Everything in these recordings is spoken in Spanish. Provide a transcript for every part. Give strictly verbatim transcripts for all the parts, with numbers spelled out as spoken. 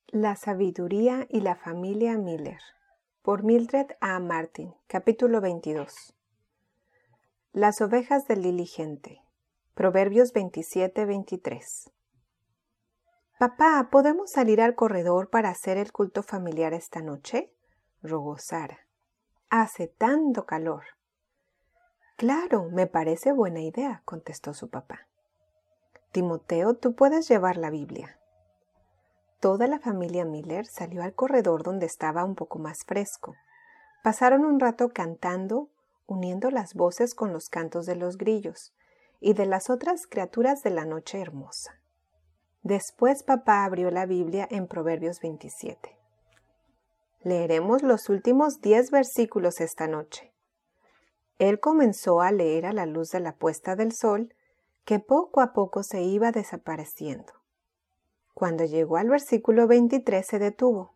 La sabiduría y la familia Miller, por Mildred A. Martin, capítulo veintidós. Las ovejas del diligente, Proverbios veintisiete veintitrés. Papá, ¿podemos salir al corredor para hacer el culto familiar esta noche?, rogó Sara. Hace tanto calor. Claro, me parece buena idea, contestó su papá. Timoteo, tú puedes llevar la Biblia. Toda la familia Miller salió al corredor donde estaba un poco más fresco. Pasaron un rato cantando, uniendo las voces con los cantos de los grillos y de las otras criaturas de la noche hermosa. Después papá abrió la Biblia en Proverbios veintisiete. Leeremos los últimos diez versículos esta noche. Él comenzó a leer a la luz de la puesta del sol, que poco a poco se iba desapareciendo. Cuando llegó al versículo veintitrés se detuvo.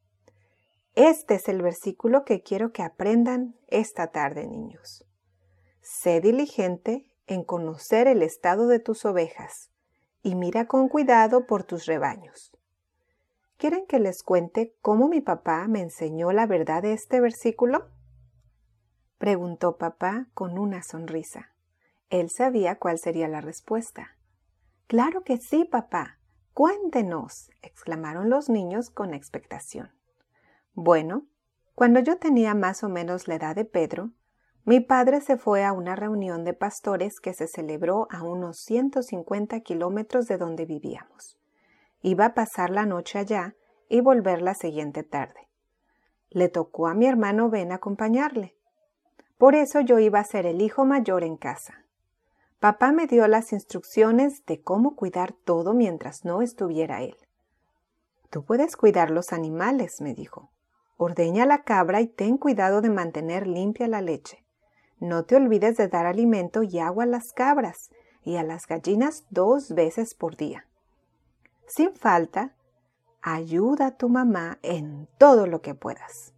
Este es el versículo que quiero que aprendan esta tarde, niños. Sé diligente en conocer el estado de tus ovejas y mira con cuidado por tus rebaños. ¿Quieren que les cuente cómo mi papá me enseñó la verdad de este versículo?, preguntó papá con una sonrisa. Él sabía cuál sería la respuesta. ¡Claro que sí, papá! ¡Cuéntenos!, exclamaron los niños con expectación. Bueno, cuando yo tenía más o menos la edad de Pedro, mi padre se fue a una reunión de pastores que se celebró a unos ciento cincuenta kilómetros de donde vivíamos. Iba a pasar la noche allá y volver la siguiente tarde. Le tocó a mi hermano Ben acompañarle. Por eso yo iba a ser el hijo mayor en casa. Papá me dio las instrucciones de cómo cuidar todo mientras no estuviera él. Tú puedes cuidar los animales, me dijo. Ordeña la cabra y ten cuidado de mantener limpia la leche. No te olvides de dar alimento y agua a las cabras y a las gallinas dos veces por día. Sin falta, ayuda a tu mamá en todo lo que puedas.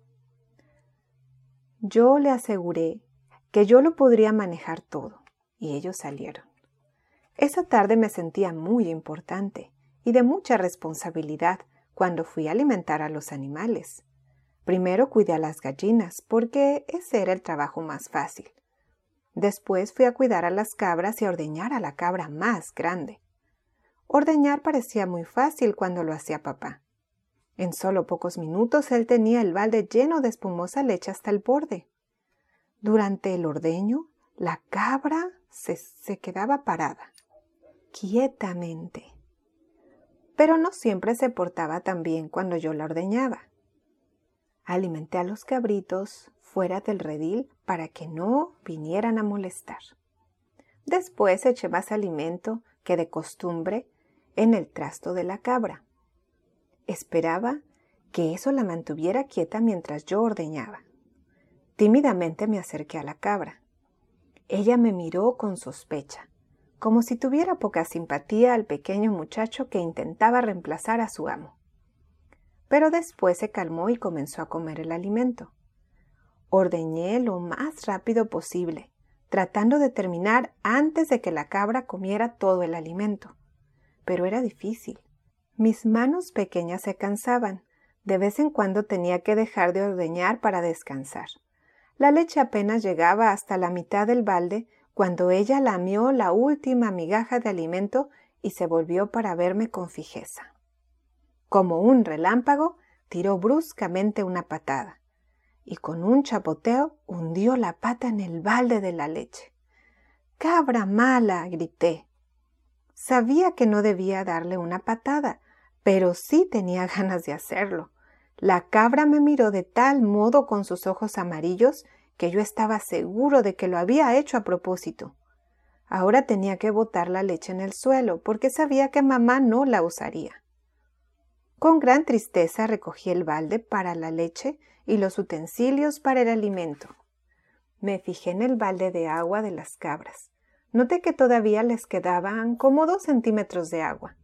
Yo le aseguré que yo lo podría manejar todo, y ellos salieron. Esa tarde me sentía muy importante y de mucha responsabilidad cuando fui a alimentar a los animales. Primero cuidé a las gallinas, porque ese era el trabajo más fácil. Después fui a cuidar a las cabras y a ordeñar a la cabra más grande. Ordeñar parecía muy fácil cuando lo hacía papá. En solo pocos minutos él tenía el balde lleno de espumosa leche hasta el borde. Durante el ordeño, la cabra se, se quedaba parada, quietamente. Pero no siempre se portaba tan bien cuando yo la ordeñaba. Alimenté a los cabritos fuera del redil para que no vinieran a molestar. Después eché más alimento que de costumbre en el trasto de la cabra. Esperaba que eso la mantuviera quieta mientras yo ordeñaba. Tímidamente me acerqué a la cabra. Ella me miró con sospecha, como si tuviera poca simpatía al pequeño muchacho que intentaba reemplazar a su amo. Pero después se calmó y comenzó a comer el alimento. Ordeñé lo más rápido posible, tratando de terminar antes de que la cabra comiera todo el alimento. Pero era difícil. Mis manos pequeñas se cansaban. De vez en cuando tenía que dejar de ordeñar para descansar. La leche apenas llegaba hasta la mitad del balde cuando ella lamió la última migaja de alimento y se volvió para verme con fijeza. Como un relámpago, tiró bruscamente una patada y con un chapoteo hundió la pata en el balde de la leche. ¡Cabra mala!, grité. Sabía que no debía darle una patada, pero sí tenía ganas de hacerlo. La cabra me miró de tal modo con sus ojos amarillos que yo estaba seguro de que lo había hecho a propósito. Ahora tenía que botar la leche en el suelo porque sabía que mamá no la usaría. Con gran tristeza recogí el balde para la leche y los utensilios para el alimento. Me fijé en el balde de agua de las cabras. Noté que todavía les quedaban como dos centímetros de agua.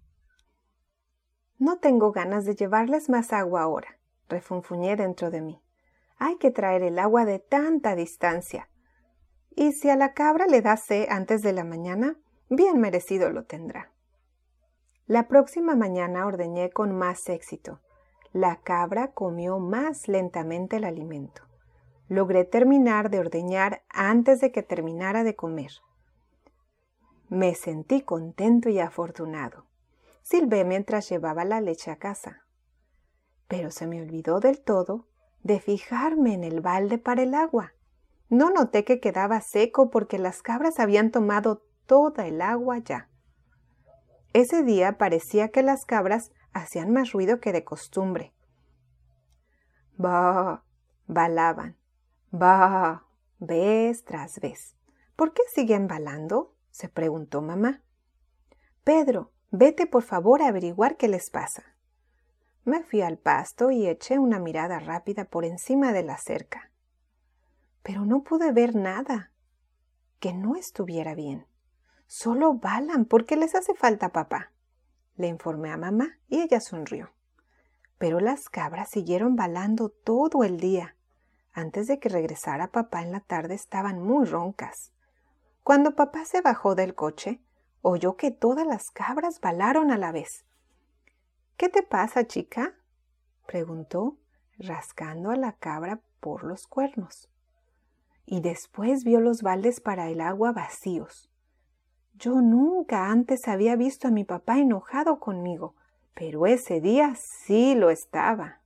No tengo ganas de llevarles más agua ahora, refunfuñé dentro de mí. Hay que traer el agua de tanta distancia. Y si a la cabra le da sed antes de la mañana, bien merecido lo tendrá. La próxima mañana ordeñé con más éxito, la cabra comió más lentamente el alimento. Logré terminar de ordeñar antes de que terminara de comer. Me sentí contento y afortunado. Silbé mientras llevaba la leche a casa. Pero se me olvidó del todo de fijarme en el balde para el agua. No noté que quedaba seco porque las cabras habían tomado toda el agua ya. Ese día parecía que las cabras hacían más ruido que de costumbre. ¡Bah! Balaban. ¡Bah! Vez tras vez. ¿Por qué siguen balando?, se preguntó mamá. Pedro, vete por favor a averiguar qué les pasa. Me fui al pasto y eché una mirada rápida por encima de la cerca. Pero no pude ver nada que no estuviera bien. Solo balan porque les hace falta papá. Le informé a mamá y ella sonrió. Pero las cabras siguieron balando todo el día. Antes de que regresara papá en la tarde estaban muy roncas. Cuando papá se bajó del coche, oyó que todas las cabras balaron a la vez. ¿Qué te pasa, chica?, preguntó, rascando a la cabra por los cuernos. Y después vio los baldes para el agua vacíos. Yo nunca antes había visto a mi papá enojado conmigo, pero ese día sí lo estaba.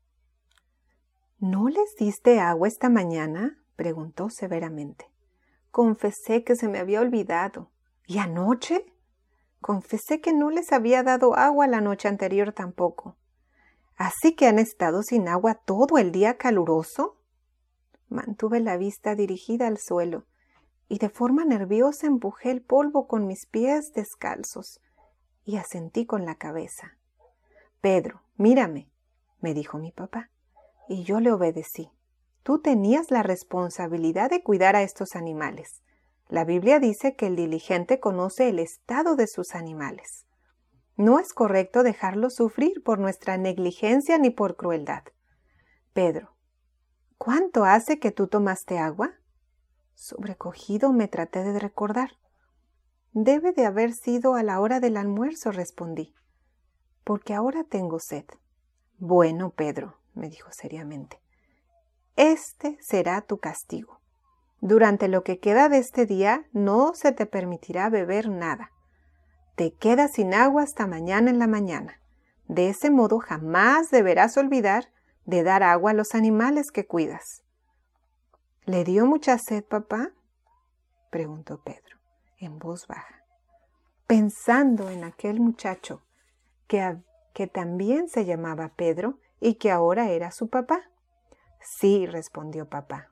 ¿No les diste agua esta mañana?, preguntó severamente. Confesé que se me había olvidado. ¿Y anoche? Confesé que no les había dado agua la noche anterior tampoco. ¿Así que han estado sin agua todo el día caluroso? Mantuve la vista dirigida al suelo y de forma nerviosa empujé el polvo con mis pies descalzos y asentí con la cabeza. Pedro, mírame, me dijo mi papá, y yo le obedecí. Tú tenías la responsabilidad de cuidar a estos animales. La Biblia dice que el diligente conoce el estado de sus animales. No es correcto dejarlos sufrir por nuestra negligencia ni por crueldad. Pedro, ¿cuánto hace que tú tomaste agua? Sobrecogido me traté de recordar. Debe de haber sido a la hora del almuerzo, respondí, porque ahora tengo sed. Bueno, Pedro, me dijo seriamente, este será tu castigo. Durante lo que queda de este día no se te permitirá beber nada. Te quedas sin agua hasta mañana en la mañana. De ese modo jamás deberás olvidar de dar agua a los animales que cuidas. ¿Le dio mucha sed, papá?, preguntó Pedro, en voz baja, pensando en aquel muchacho que, que también se llamaba Pedro y que ahora era su papá. Sí, respondió papá.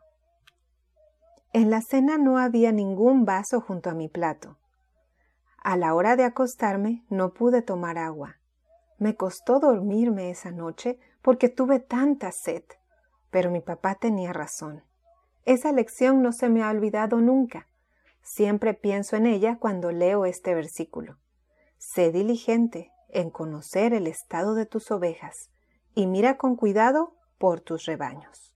En la cena no había ningún vaso junto a mi plato. A la hora de acostarme no pude tomar agua. Me costó dormirme esa noche porque tuve tanta sed, pero mi papá tenía razón. Esa lección no se me ha olvidado nunca. Siempre pienso en ella cuando leo este versículo. Sé diligente en conocer el estado de tus ovejas y mira con cuidado por tus rebaños.